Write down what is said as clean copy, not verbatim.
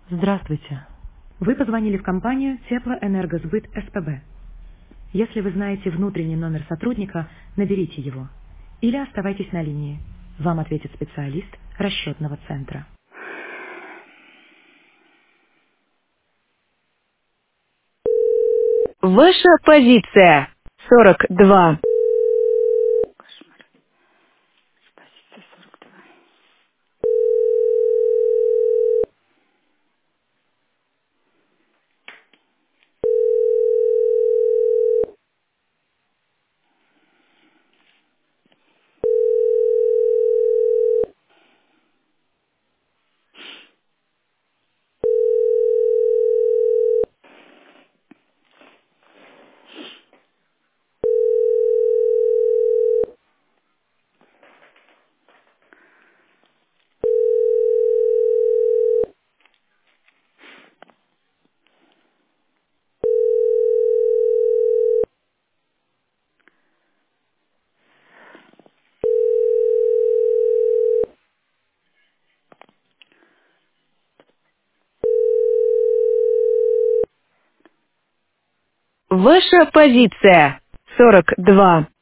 Здравствуйте. Вы позвонили в компанию Теплоэнергосбыт СПБ. Если вы знаете внутренний номер сотрудника, наберите его. Или оставайтесь на линии. Вам ответит специалист расчетного центра. Ваша позиция 42. Позиция 42. Ваша позиция 42.